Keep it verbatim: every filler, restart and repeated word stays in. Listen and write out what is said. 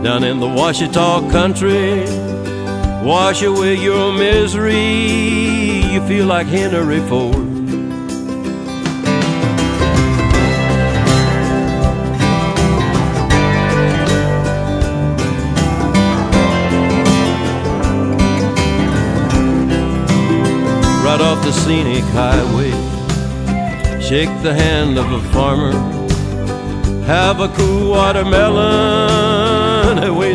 down in the Ouachita country. Wash away your misery, you feel like Henry Ford. Right off the scenic highway, shake the hand of a farmer, have a cool watermelon